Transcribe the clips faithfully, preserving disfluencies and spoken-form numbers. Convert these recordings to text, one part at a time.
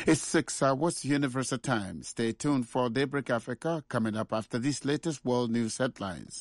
It's six hours Universal Time. Stay tuned for Daybreak Africa coming up after these latest world news headlines.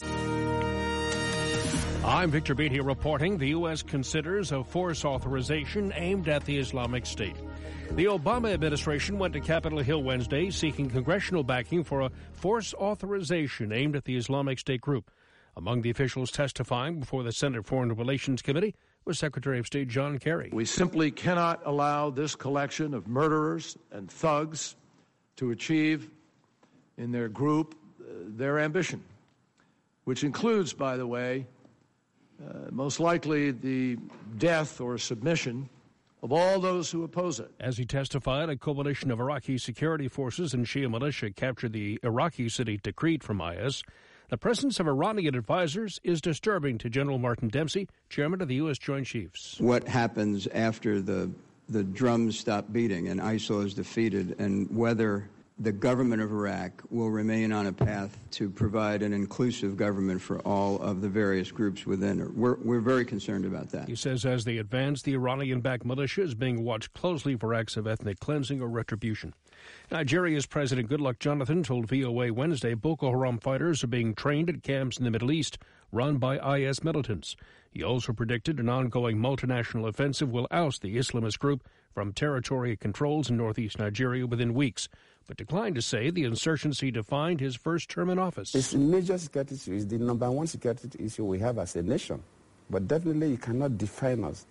I'm Victor Beatty reporting the U S considers a force authorization aimed at the Islamic State. The Obama administration went to Capitol Hill Wednesday seeking congressional backing for a force authorization aimed at the Islamic State group. Among the officials testifying before the Senate Foreign Relations Committee was Secretary of State John Kerry. We simply cannot allow this collection of murderers and thugs to achieve in their group uh, their ambition, which includes, by the way, Uh, most likely the death or submission of all those who oppose it. As he testified, a coalition of Iraqi security forces and Shia militia captured the Iraqi city Tikrit from I S. The presence of Iranian advisors is disturbing to General Martin Dempsey, chairman of the U S. Joint Chiefs. What happens after the the drums stop beating and I S I L is defeated, and whether the government of Iraq will remain on a path to provide an inclusive government for all of the various groups within it. We're, we're very concerned about that. He says as they advance, the Iranian-backed militia is being watched closely for acts of ethnic cleansing or retribution. Nigeria's President Goodluck Jonathan told V O A Wednesday Boko Haram fighters are being trained at camps in the Middle East run by I S militants. He also predicted an ongoing multinational offensive will oust the Islamist group from territory it controls in northeast Nigeria within weeks, but declined to say the insurgency defined his first term in office. It's a major security issue. It's the number one security issue we have as a nation. But definitely you cannot define us.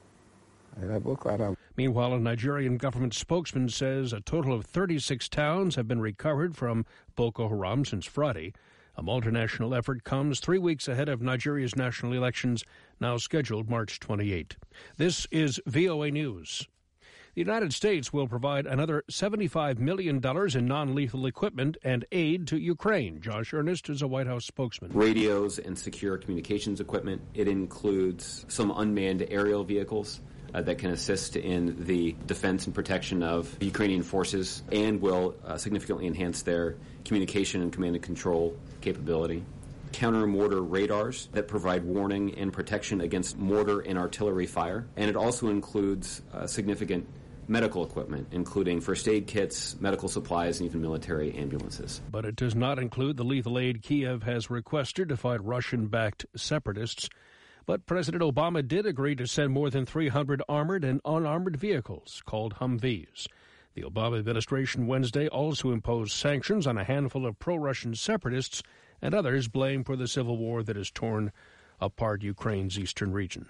Meanwhile, a Nigerian government spokesman says a total of thirty-six towns have been recovered from Boko Haram since Friday. A multinational effort comes three weeks ahead of Nigeria's national elections, now scheduled March twenty-eighth. This is V O A News. The United States will provide another seventy-five million dollars in non-lethal equipment and aid to Ukraine. Josh Earnest is a White House spokesman. Radios and secure communications equipment. It includes some unmanned aerial vehicles uh, that can assist in the defense and protection of Ukrainian forces and will uh, significantly enhance their communication and command and control capability. Counter-mortar radars that provide warning and protection against mortar and artillery fire. And it also includes uh, significant medical equipment, including first aid kits, medical supplies, and even military ambulances. But it does not include the lethal aid Kiev has requested to fight Russian-backed separatists. But President Obama did agree to send more than three hundred armored and unarmored vehicles, called Humvees. The Obama administration Wednesday also imposed sanctions on a handful of pro-Russian separatists and others blamed for the civil war that has torn apart Ukraine's eastern region.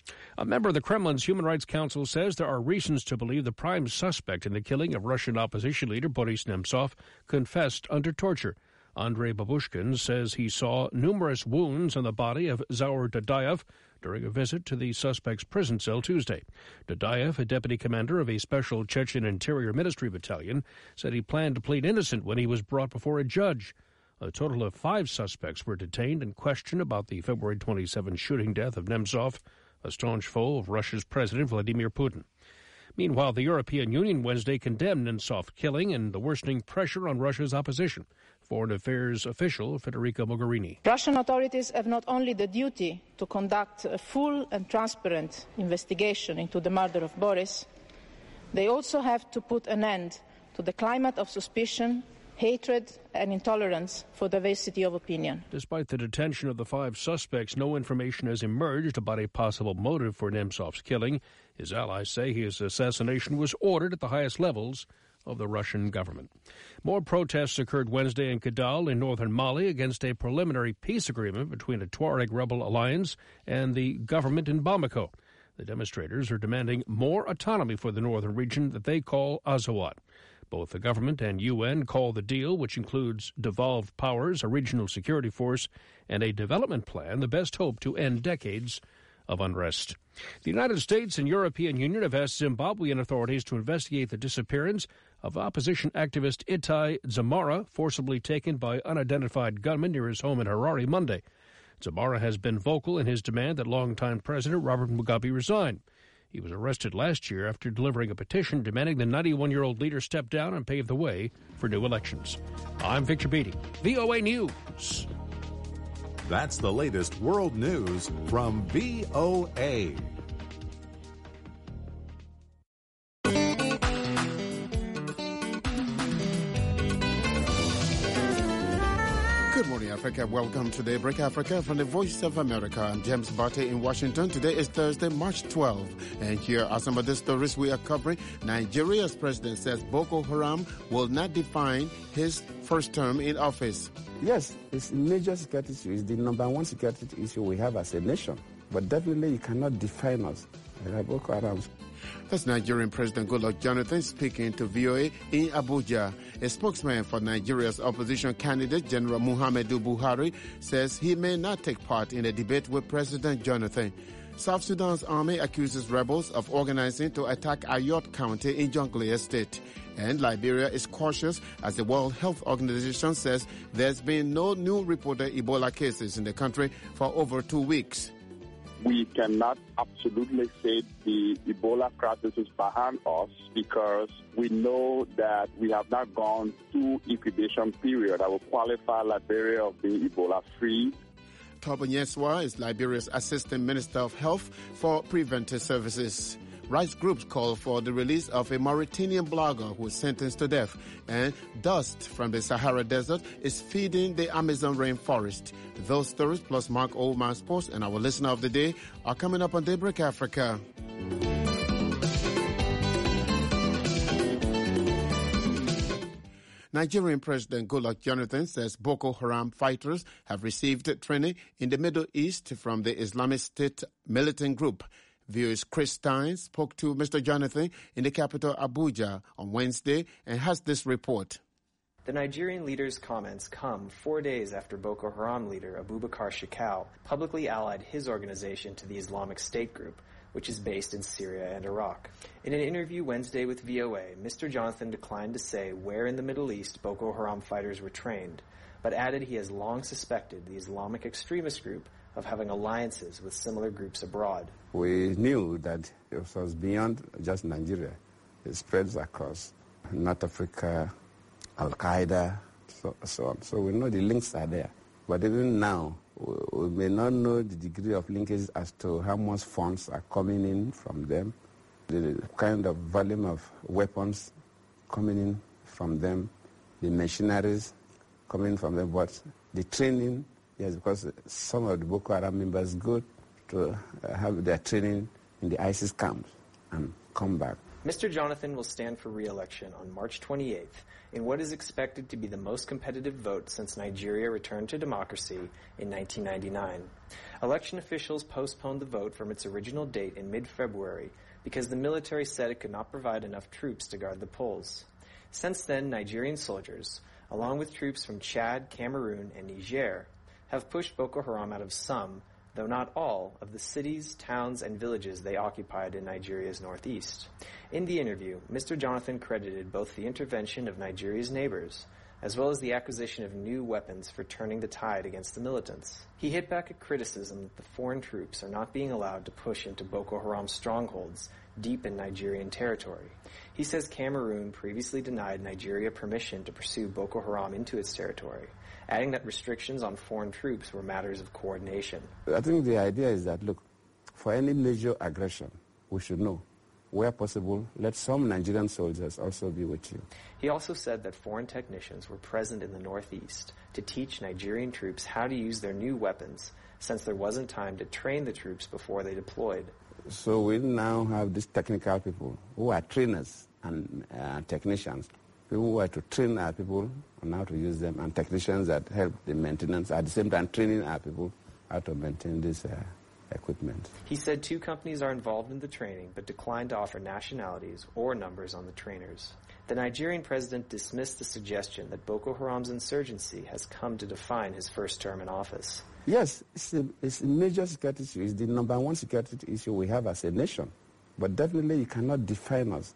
A member of the Kremlin's Human Rights Council says there are reasons to believe the prime suspect in the killing of Russian opposition leader Boris Nemtsov confessed under torture. Andrei Babushkin says he saw numerous wounds on the body of Zaur Dadayev during a visit to the suspect's prison cell Tuesday. Dadayev, a deputy commander of a special Chechen Interior Ministry battalion, said he planned to plead innocent when he was brought before a judge. A total of five suspects were detained and questioned about the February twenty-seventh shooting death of Nemtsov, a staunch foe of Russia's President Vladimir Putin. Meanwhile, the European Union Wednesday condemned Nemtsov's killing and the worsening pressure on Russia's opposition. Foreign Affairs official Federica Mogherini. Russian authorities have not only the duty to conduct a full and transparent investigation into the murder of Boris, they also have to put an end to the climate of suspicion, hatred and intolerance for diversity of opinion. Despite the detention of the five suspects, no information has emerged about a possible motive for Nemtsov's killing. His allies say his assassination was ordered at the highest levels of the Russian government. More protests occurred Wednesday in Kidal in northern Mali against a preliminary peace agreement between a Tuareg rebel alliance and the government in Bamako. The demonstrators are demanding more autonomy for the northern region that they call Azawad. Both the government and U N call the deal, which includes devolved powers, a regional security force, and a development plan, the best hope to end decades of unrest. The United States and European Union have asked Zimbabwean authorities to investigate the disappearance of opposition activist Itai Dzamara, forcibly taken by unidentified gunmen near his home in Harare Monday. Dzamara has been vocal in his demand that longtime President Robert Mugabe resign. He was arrested last year after delivering a petition demanding the ninety-one-year-old leader step down and pave the way for new elections. I'm Victor Beatty, V O A News. That's the latest world news from V O A. Africa. Welcome to Daybreak Africa from the Voice of America. I'm James Barty in Washington. Today is Thursday, March twelfth. And here are some of the stories we are covering. Nigeria's president says Boko Haram will not define his first term in office. Yes, it's a major security issue. It's the number one security issue we have as a nation. But definitely you cannot define us. Boko Haram. That's Nigerian President Goodluck Jonathan speaking to V O A in Abuja. A spokesman for Nigeria's opposition candidate, General Muhammadu Buhari, says he may not take part in a debate with President Jonathan. South Sudan's army accuses rebels of organizing to attack Ayot County in Jonglei State. And Liberia is cautious as the World Health Organization says there's been no new reported Ebola cases in the country for over two weeks. We cannot absolutely say the Ebola crisis is behind us because we know that we have not gone through incubation period that will qualify Liberia of being Ebola-free. Tobo Nyeswa is Liberia's Assistant Minister of Health for Preventive Services. Rights groups call for the release of a Mauritanian blogger who was sentenced to death. And dust from the Sahara Desert is feeding the Amazon rainforest. Those stories plus Mark Oldman Sports and our listener of the day are coming up on Daybreak Africa. Nigerian President Goodluck Jonathan says Boko Haram fighters have received training in the Middle East from the Islamic State militant group. V O A's Chris Stein spoke to Mister Jonathan in the capital Abuja on Wednesday and has this report. The Nigerian leader's comments come four days after Boko Haram leader Abubakar Shekau publicly allied his organization to the Islamic State group, which is based in Syria and Iraq. In an interview Wednesday with V O A, Mister Jonathan declined to say where in the Middle East Boko Haram fighters were trained, but added he has long suspected the Islamic extremist group of having alliances with similar groups abroad. We knew that it was beyond just Nigeria. It spreads across North Africa, Al-Qaeda, so, so on. So we know the links are there. But even now, we, we may not know the degree of linkages as to how much funds are coming in from them, the kind of volume of weapons coming in from them, the machineries coming from them, but the training. Yes, because some of the Boko Haram members go to have their training in the ISIS camps and come back. Mister Jonathan will stand for re-election on March twenty-eighth in what is expected to be the most competitive vote since Nigeria returned to democracy in nineteen ninety-nine. Election officials postponed the vote from its original date in mid-February because the military said it could not provide enough troops to guard the polls. Since then, Nigerian soldiers, along with troops from Chad, Cameroon, and Niger, have pushed Boko Haram out of some, though not all, of the cities, towns, and villages they occupied in Nigeria's northeast. In the interview, Mister Jonathan credited both the intervention of Nigeria's neighbors, as well as the acquisition of new weapons for turning the tide against the militants. He hit back at criticism that the foreign troops are not being allowed to push into Boko Haram strongholds deep in Nigerian territory. He says Cameroon previously denied Nigeria permission to pursue Boko Haram into its territory, adding that restrictions on foreign troops were matters of coordination. I think the idea is that, look, for any major aggression, we should know, where possible, let some Nigerian soldiers also be with you. He also said that foreign technicians were present in the northeast to teach Nigerian troops how to use their new weapons, since there wasn't time to train the troops before they deployed. So we now have these technical people who are trainers and uh, technicians, people who are to train our people on how to use them, and technicians that help the maintenance, at the same time training our people how to maintain this uh, equipment. He said two companies are involved in the training, but declined to offer nationalities or numbers on the trainers. The Nigerian president dismissed the suggestion that Boko Haram's insurgency has come to define his first term in office. Yes, it's a, it's a major security issue. It's the number one security issue we have as a nation. But definitely you cannot define us.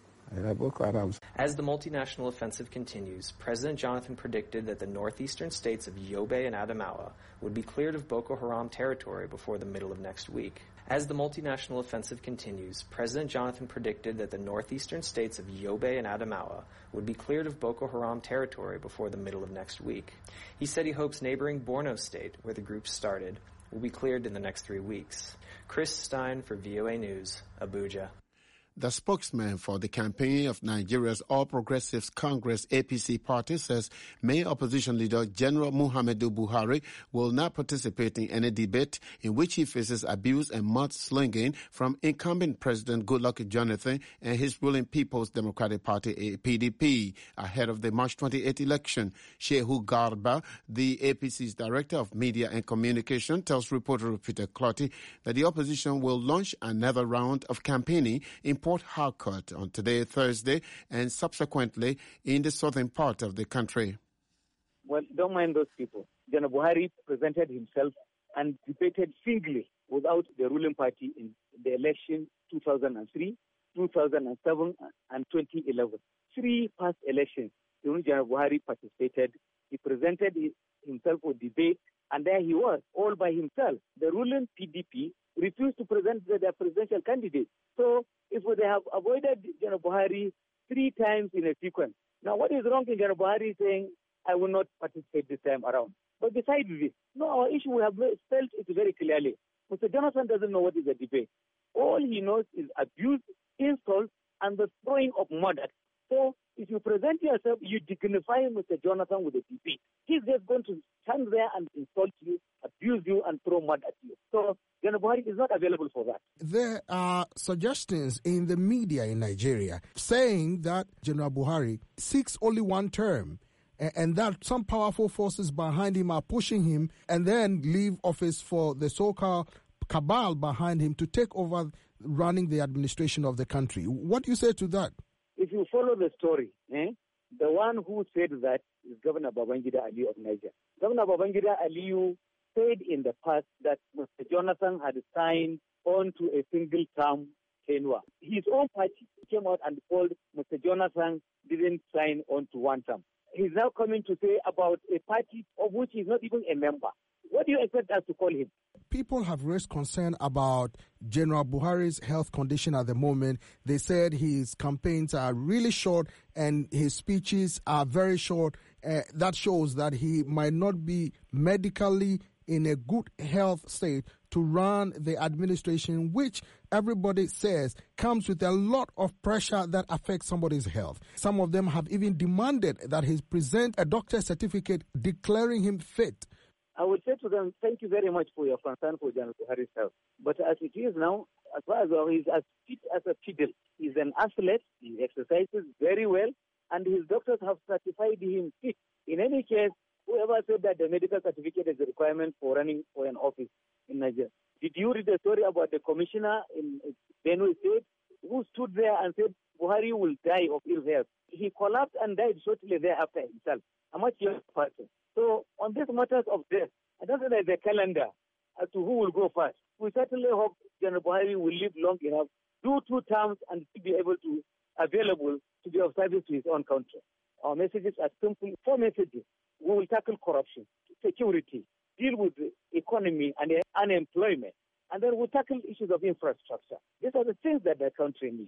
As the multinational offensive continues, President Jonathan predicted that the northeastern states of Yobe and Adamawa would be cleared of Boko Haram territory before the middle of next week. As the multinational offensive continues, President Jonathan predicted that the northeastern states of Yobe and Adamawa would be cleared of Boko Haram territory before the middle of next week. He said he hopes neighboring Borno State, where the group started, will be cleared in the next three weeks. Chris Stein for V O A News, Abuja. The spokesman for the campaign of Nigeria's All Progressives Congress A P C party says main opposition leader General Muhammadu Buhari will not participate in any debate in which he faces abuse and mudslinging from incumbent President Goodluck Jonathan and his ruling People's Democratic Party P D P ahead of the March twenty-eighth election. Shehu Garba, the A P C's Director of Media and Communication, tells reporter Peter Clotty that the opposition will launch another round of campaigning in Port Harcourt on today, Thursday, and subsequently in the southern part of the country. Well, don't mind those people. General Buhari presented himself and debated singly without the ruling party in the election two thousand three, two thousand seven, and twenty eleven. Three past elections in which General Buhari participated. He presented himself for debate, and there he was, all by himself. The ruling P D P refused to present their presidential candidate. So, if they have avoided General Buhari three times in a sequence. Now, what is wrong in General Buhari saying, I will not participate this time around? But besides this, no, our issue we have felt it very clearly. Mister Jonathan doesn't know what is a debate. All he knows is abuse, insult, and the throwing of mud. So, if you present yourself, you dignify Mister Jonathan with a debate. He's just going to stand there and insult you, abuse you, and throw mud at you. So, General Buhari is not available for that. There are suggestions in the media in Nigeria saying that General Buhari seeks only one term and that some powerful forces behind him are pushing him and then leave office for the so-called cabal behind him to take over running the administration of the country. What do you say to that? If you follow the story, eh, the one who said that is Governor Babangida Aliyu of Niger. Governor Babangida Aliyu said in the past that Mister Jonathan had signed on to a single term tenure. His own party came out and told Mister Jonathan didn't sign on to one term. He's now coming to say about a party of which he's not even a member. What do you expect us to call him? People have raised concern about General Buhari's health condition at the moment. They said his campaigns are really short and his speeches are very short. Uh, that shows that he might not be medically in a good health state to run the administration, which everybody says comes with a lot of pressure that affects somebody's health. Some of them have even demanded that he present a doctor's certificate declaring him fit. I would say to them, thank you very much for your concern for General Buhari's health. But as it is now, as far as well, he's as fit as a fiddle. He's an athlete, he exercises very well, and his doctors have certified him fit. In any case, whoever said that the medical certificate is a requirement for running for an office in Nigeria. Did you read the story about the commissioner in Benue State who stood there and said Buhari will die of ill health? He collapsed and died shortly thereafter himself. A much younger person. So on these matters of death, I don't think there's a calendar as to who will go first. We certainly hope General Buhari will live long enough, do two terms, and be able to available to be of service to his own country. Our messages are simple. Four messages. We will tackle corruption, security, deal with the economy and unemployment, and then we'll tackle issues of infrastructure. These are the things that the country needs.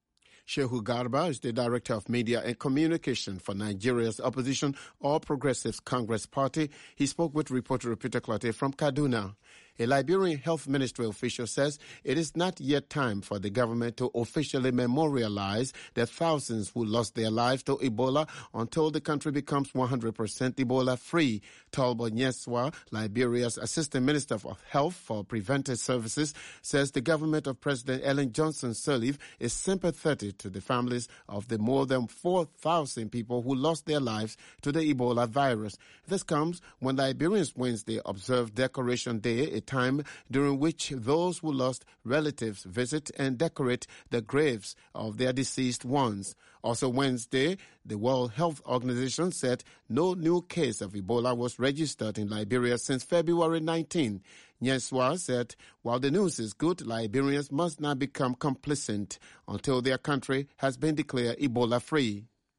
Shehu Garba is the Director of Media and Communication for Nigeria's opposition All Progressives Congress Party. He spoke with reporter Peter Clotty from Kaduna. A Liberian health ministry official says it is not yet time for the government to officially memorialize the thousands who lost their lives to Ebola until the country becomes one hundred percent Ebola-free. Talbot Nyeswa, Liberia's Assistant Minister of Health for Preventive Services, says the government of President Ellen Johnson Sirleaf is sympathetic to the families of the more than four thousand people who lost their lives to the Ebola virus. This comes when Liberians Wednesday observed Decoration Day, a time during which those who lost relatives visit and decorate the graves of their deceased ones. Also Wednesday, the World Health Organization said no new case of Ebola was registered in Liberia since February nineteenth. Nyeswa said, while the news is good, Liberians must not become complacent until their country has been declared Ebola-free.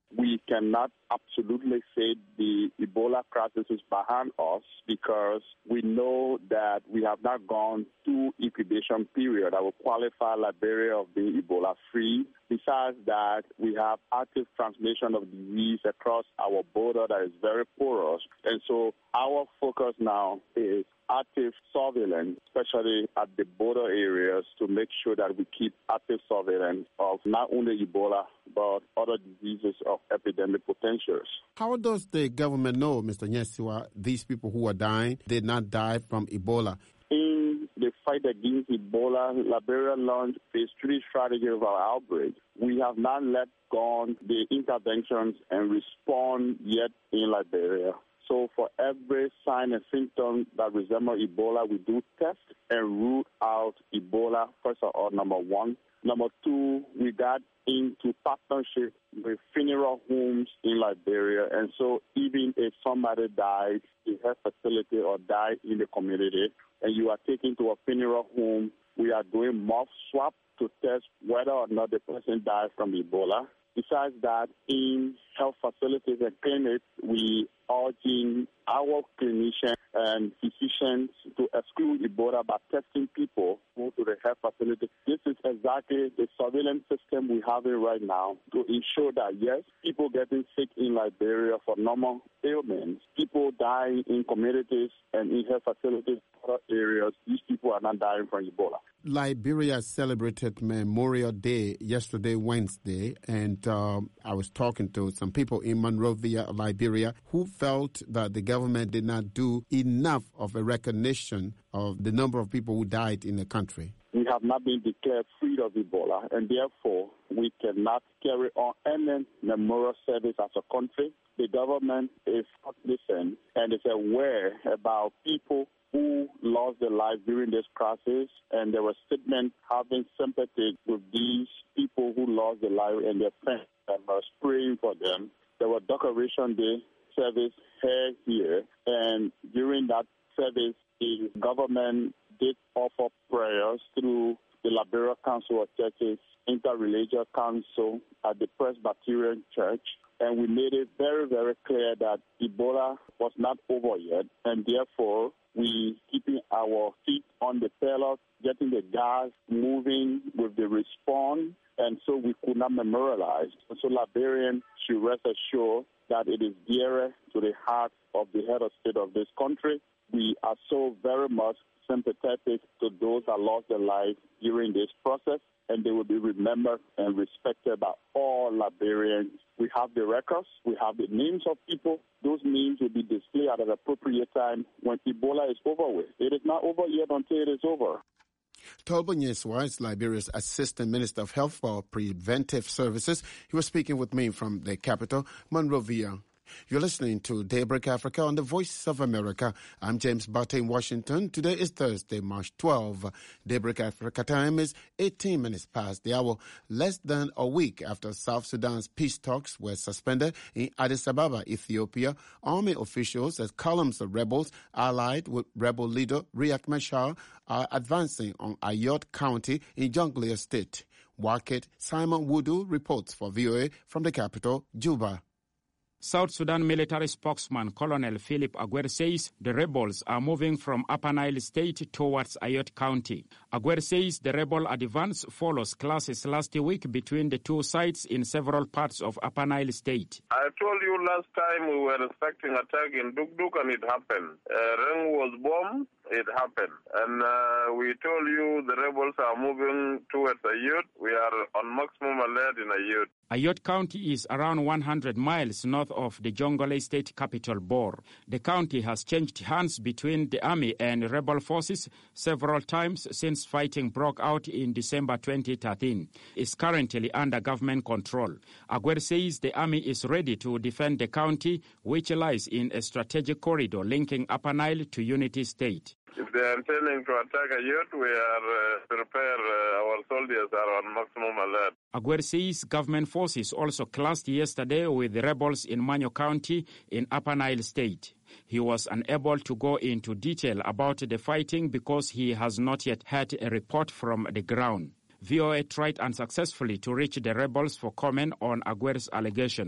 we cannot absolutely say the Ebola crisis is behind us because we know that we have not gone through incubation period that will qualify Liberia of being Ebola-free. Besides that, we have active transmission of disease across our border that is very porous. And so our focus now is active surveillance, especially at the border areas, to make sure that we keep active surveillance of not only Ebola, but other diseases of epidemic potentials. How does the government know, Mister Nyesiwa, these people who are dying did not die from Ebola? In the fight against Ebola, Liberia launched phase three strategy of our outbreak. We have not let go the interventions and respond yet in Liberia. So for every sign and symptom that resemble Ebola, we do test and root out Ebola, first of all, number one. Number two, we got into partnership with funeral homes in Liberia. And so even if somebody died in a facility or died in the community, and you are taken to a funeral home, we are doing mouth swab to test whether or not the person died from Ebola. Besides that, in health facilities and clinics, we are urging our clinicians and physicians to exclude Ebola by testing people who go to the health facility. This is exactly the surveillance system we have right now to ensure that, yes, people getting sick in Liberia for normal ailments, people dying in communities and in health facilities in other areas, these people are not dying from Ebola. Liberia celebrated Memorial Day yesterday, Wednesday, and um, I was talking to some people in Monrovia, Liberia, who felt that the government did not do enough of a recognition of the number of people who died in the country. We have not been declared free of Ebola, and therefore we cannot carry on any memorial service as a country. The government is not listening and is aware about people who lost their lives during this crisis, and there were statements having sympathy with these people who lost their lives and their friends and was praying for them. There were Decoration Day service held here, and during that service, the government did offer prayers through the Liberia Council of Churches, Interreligious Council at the Presbyterian Church, and we made it very, very clear that Ebola was not over yet, and therefore we keeping our feet on the pedal, getting the gas moving with the response, and so we could not memorialize. So Liberians should rest assured that it is dearer to the heart of the head of state of this country. We are so very much sympathetic to those that lost their lives during this process, and they will be remembered and respected by all Liberians. We have the records, we have the names of people. Those names will be displayed at an appropriate time when Ebola is over with. It is not over yet until it is over. Tolbo Nyesiwa is Liberia's Assistant Minister of Health for Preventive Services. He was speaking with me from the capital, Monrovia. You're listening to Daybreak Africa on the Voice of America. I'm James Barton in Washington. Today is Thursday, March twelfth. Daybreak Africa time is eighteen minutes past the hour. Less than a week after South Sudan's peace talks were suspended in Addis Ababa, Ethiopia, army officials and columns of rebels allied with rebel leader Riek Machar are advancing on Ayot County in Jonglei State. Waket Simon Wudu reports for V O A from the capital, Juba. South Sudan military spokesman Colonel Philip Aguer says the rebels are moving from Upper Nile State towards Ayot County. Aguer says the rebel advance follows clashes last week between the two sides in several parts of Upper Nile State. I told you last time we were expecting attack in Dukduk and it happened. Uh, Reng was bombed, it happened. And uh, we told you the rebels are moving towards Ayot. We are on maximum alert in Ayot. Ayot County is around one hundred miles north of the Jonglei state capital, Bor. The county has changed hands between the army and rebel forces several times since fighting broke out in December twenty thirteen. It's currently under government control. Aguer says the army is ready to defend the county, which lies in a strategic corridor linking Upper Nile to Unity State. If they are intending to attack Ayot, we are uh, prepared. Uh, our soldiers are on maximum alert. Aguer says government forces also clashed yesterday with the rebels in Manyo County in Upper Nile State. He was unable to go into detail about the fighting because he has not yet had a report from the ground. V O A tried unsuccessfully to reach the rebels for comment on Aguer's allegations.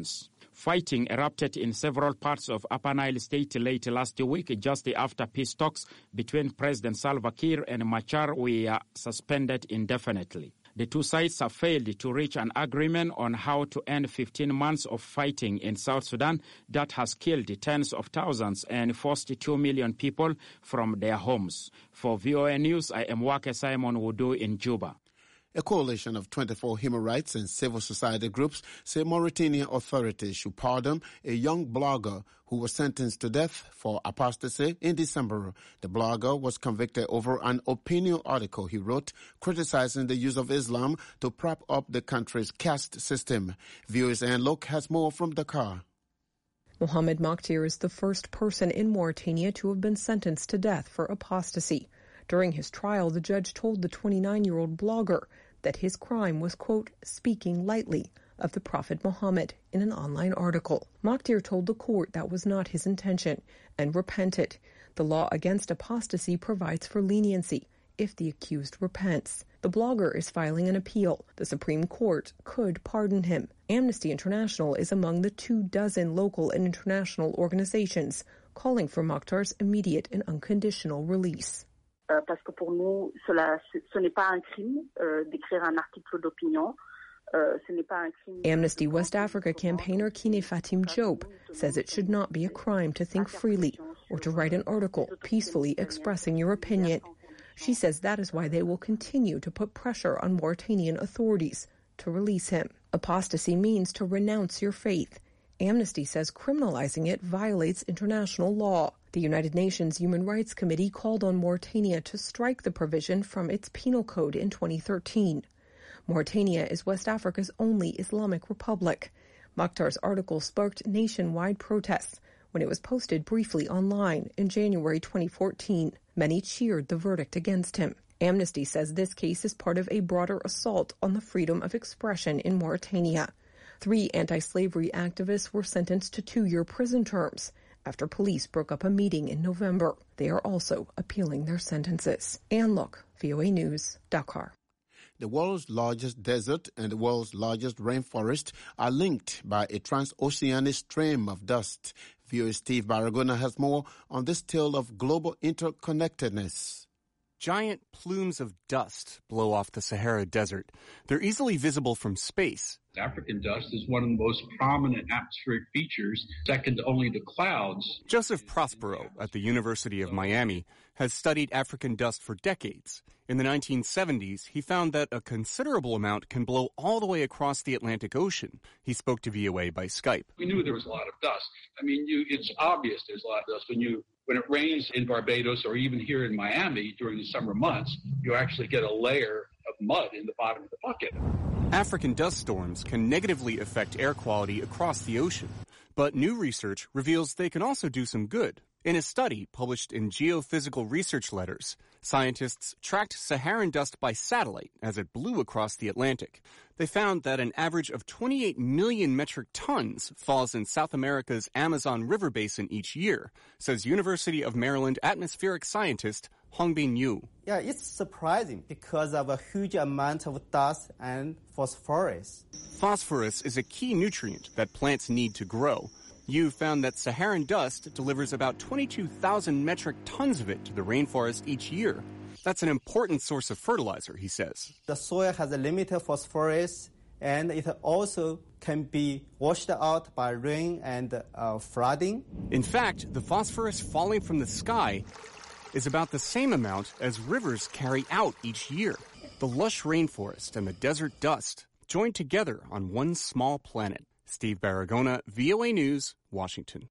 Fighting erupted in several parts of Upper Nile State late last week, just after peace talks between President Salva Kiir and Machar were suspended indefinitely. The two sides have failed to reach an agreement on how to end fifteen months of fighting in South Sudan that has killed tens of thousands and forced two million people from their homes. For V O A News, I am Wake Simon Wudu in Juba. A coalition of twenty-four human rights and civil society groups say Mauritanian authorities should pardon a young blogger who was sentenced to death for apostasy in December. The blogger was convicted over an opinion article he wrote criticizing the use of Islam to prop up the country's caste system. V O A's Anne Lok has more from Dakar. Mohamed Mokhtar is the first person in Mauritania to have been sentenced to death for apostasy. During his trial, the judge told the twenty-nine-year-old blogger that his crime was, quote, speaking lightly of the Prophet Muhammad in an online article. Mokhtar told the court that was not his intention and repented. The law against apostasy provides for leniency if the accused repents. The blogger is filing an appeal. The Supreme Court could pardon him. Amnesty International is among the two dozen local and international organizations calling for Mokhtar's immediate and unconditional release. Parce que pour nous, cela, ce n'est pas un crime euh, d'écrire un article d'opinion. Euh, ce n'est pas un crime. Amnesty West Africa campaigner Kine Fatim Job says it should not be a crime to think freely or to write an article peacefully expressing your opinion. She says that is why they will continue to put pressure on Mauritanian authorities to release him. Apostasy means to renounce your faith. Amnesty says criminalizing it violates international law. The United Nations Human Rights Committee called on Mauritania to strike the provision from its penal code in twenty thirteen. Mauritania is West Africa's only Islamic republic. Mokhtar's article sparked nationwide protests when it was posted briefly online in January twenty fourteen. Many cheered the verdict against him. Amnesty says this case is part of a broader assault on the freedom of expression in Mauritania. Three anti-slavery activists were sentenced to two-year prison terms after police broke up a meeting in November. They are also appealing their sentences. Anne Lok, V O A News, Dakar. The world's largest desert and the world's largest rainforest are linked by a transoceanic stream of dust. V O A's Steve Baragona has more on this tale of global interconnectedness. Giant plumes of dust blow off the Sahara Desert. They're easily visible from space. African dust is one of the most prominent atmospheric features, second only to clouds. Joseph Prospero at the University of Miami has studied African dust for decades. In the nineteen seventies, he found that a considerable amount can blow all the way across the Atlantic Ocean. He spoke to V O A by Skype. We knew there was a lot of dust. I mean, you, it's obvious there's a lot of dust. When you when it rains in Barbados or even here in Miami during the summer months, you actually get a layer of mud in the bottom of the bucket. African dust storms can negatively affect air quality across the ocean, but new research reveals they can also do some good. In a study published in Geophysical Research Letters, scientists tracked Saharan dust by satellite as it blew across the Atlantic. They found that an average of twenty-eight million metric tons falls in South America's Amazon River basin each year, says University of Maryland atmospheric scientist Hongbin Yu. Yeah, it's surprising because of a huge amount of dust and phosphorus. Phosphorus is a key nutrient that plants need to grow. Yu found that Saharan dust delivers about twenty-two thousand metric tons of it to the rainforest each year. That's an important source of fertilizer, he says. The soil has a limited phosphorus, and it also can be washed out by rain and uh, flooding. In fact, the phosphorus falling from the sky is about the same amount as rivers carry out each year. The lush rainforest and the desert dust joined together on one small planet. Steve Baragona, V O A News, Washington.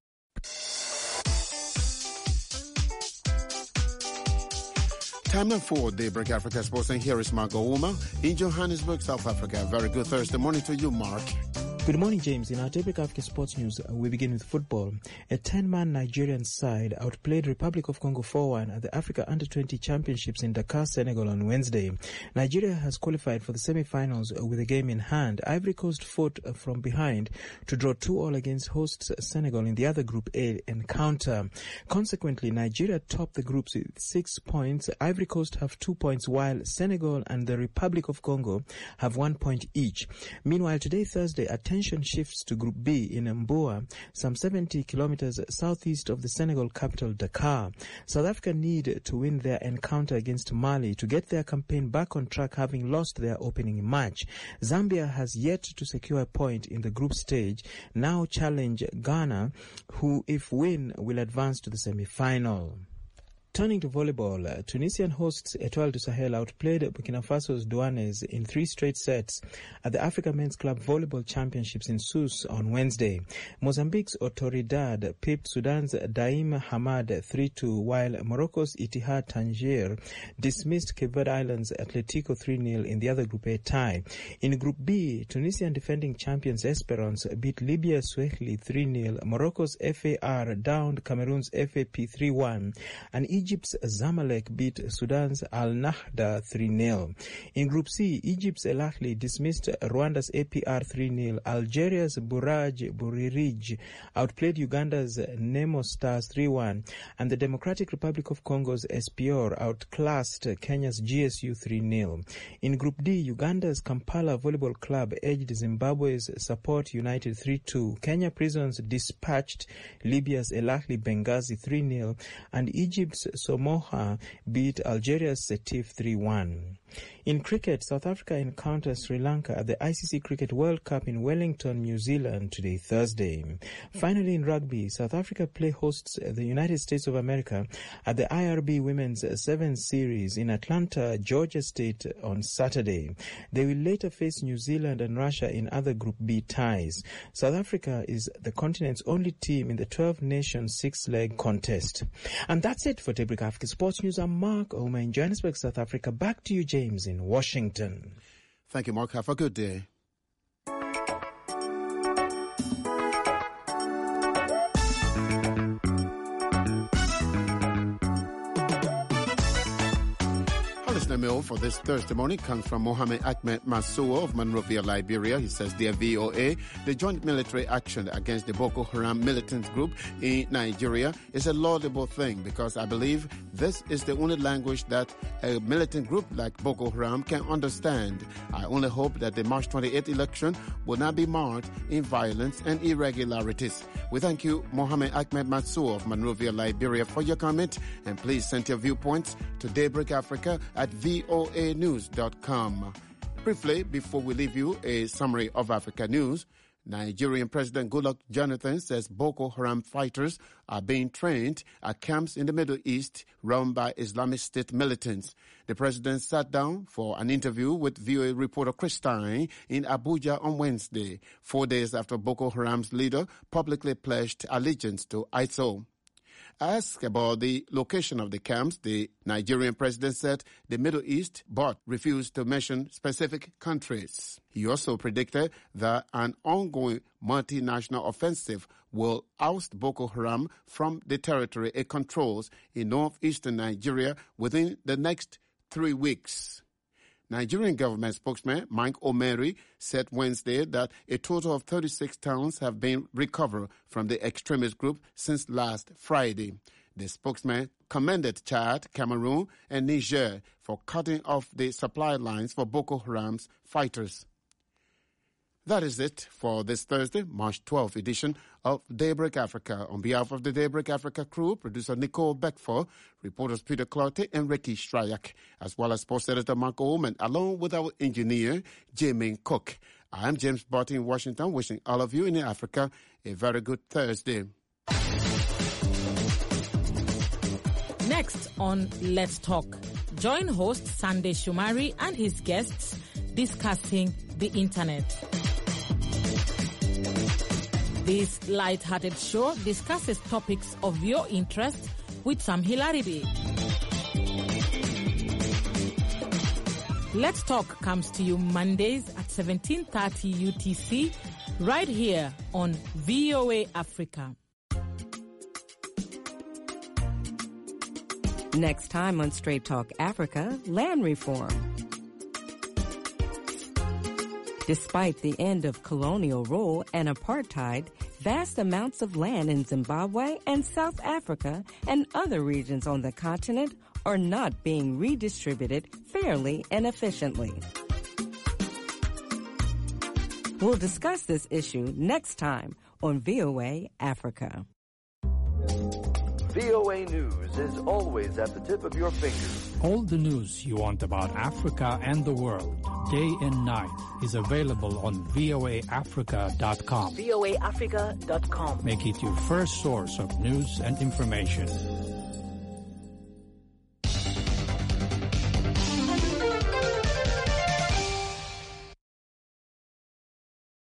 Time now for Daybreak Africa Sports, and here is Margot Wooma in Johannesburg, South Africa. Very good Thursday morning to you, Mark. Good morning, James. In our Daybreak Africa Sports News, we begin with football. A ten-man Nigerian side outplayed Republic of Congo four one at the Africa Under twenty Championships in Dakar, Senegal on Wednesday. Nigeria has qualified for the semi-finals with a game in hand. Ivory Coast fought from behind to draw two all against hosts Senegal in the other Group A encounter. Consequently, Nigeria topped the groups with six points. Ivory Coast have two points, while Senegal and the Republic of Congo have one point each. Meanwhile, today, Thursday, at attention shifts to Group B in Mboa, some seventy kilometers southeast of the Senegal capital, Dakar. South Africa need to win their encounter against Mali to get their campaign back on track, having lost their opening match. Zambia has yet to secure a point in the group stage, now challenge Ghana, who, if win, will advance to the semi-final. Turning to volleyball, uh, Tunisian hosts Etoile du Sahel outplayed Burkina Faso's Douanes in three straight sets at the Africa Men's Club Volleyball Championships in Sousse on Wednesday. Mozambique's Autoridad pipped Sudan's Daim Hamad three two, while Morocco's Ittihad Tangier dismissed Cape Verde Island's Atletico three nil in the other Group A tie. In Group B, Tunisian defending champions Esperance beat Libya's Swahili three nil, Morocco's F A R downed Cameroon's F A P three one, and Egypt's Zamalek beat Sudan's Al Nahda three nil. In Group C, Egypt's El Ahly dismissed Rwanda's A P R three nil. Algeria's Bouraj Bouririj outplayed Uganda's Nemo Stars three one, and the Democratic Republic of Congo's Espior outclassed Kenya's G S U three nil. In Group D, Uganda's Kampala Volleyball Club edged Zimbabwe's Support United three two. Kenya Prisons dispatched Libya's El Ahly Benghazi three nil, and Egypt's Somoha beat Algeria's Setif three one. In cricket, South Africa encounters Sri Lanka at the I C C Cricket World Cup in Wellington, New Zealand today, Thursday. Finally, in rugby, South Africa play hosts the United States of America at the I R B Women's Sevens Series in Atlanta, Georgia State on Saturday. They will later face New Zealand and Russia in other Group B ties. South Africa is the continent's only team in the twelve-nation six-leg contest. And that's it for Daybreak Africa Sports News. I'm Mark Omer in Johannesburg, South Africa. Back to you, James, in Washington. Thank you, Mark. Have a good day. Email for this Thursday morning comes from Mohammed Ahmed Massour of Monrovia, Liberia. He says, "Dear V O A, the joint military action against the Boko Haram militant group in Nigeria is a laudable thing because I believe this is the only language that a militant group like Boko Haram can understand. I only hope that the March twenty-eighth election will not be marred in violence and irregularities." We thank you, Mohammed Ahmed Massour of Monrovia, Liberia, for your comment, and please send your viewpoints to Daybreak Africa at V O A news dot com. Briefly, before we leave you, a summary of Africa news. Nigerian President Goodluck Jonathan says Boko Haram fighters are being trained at camps in the Middle East run by Islamic State militants. The president sat down for an interview with V O A reporter Chris Stein in Abuja on Wednesday, four days after Boko Haram's leader publicly pledged allegiance to I S I L. Asked about the location of the camps, the Nigerian president said the Middle East but refused to mention specific countries. He also predicted that an ongoing multinational offensive will oust Boko Haram from the territory it controls in northeastern Nigeria within the next three weeks. Nigerian government spokesman Mike Omeri said Wednesday that a total of thirty-six tons have been recovered from the extremist group since last Friday. The spokesman commended Chad, Cameroon, and Niger for cutting off the supply lines for Boko Haram's fighters. That is it for this Thursday, March twelfth edition of Daybreak Africa. On behalf of the Daybreak Africa crew, producer Nicole Beckford, reporters Peter Clarty and Ricky Shryak, as well as sports editor Mark Oman, along with our engineer, Jamie Cook. I am James Barty in Washington, wishing all of you in Africa a very good Thursday. Next on Let's Talk, join host Sunday Shumari and his guests discussing the internet. This light-hearted show discusses topics of your interest with some hilarity. Let's Talk comes to you Mondays at seventeen thirty U T C, right here on V O A Africa. Next time on Straight Talk Africa, land reform. Despite the end of colonial rule and apartheid, vast amounts of land in Zimbabwe and South Africa and other regions on the continent are not being redistributed fairly and efficiently. We'll discuss this issue next time on V O A Africa. V O A News is always at the tip of your fingers. All the news you want about Africa and the world, day and night, is available on V O A Africa dot com. V O A Africa dot com. Make it your first source of news and information.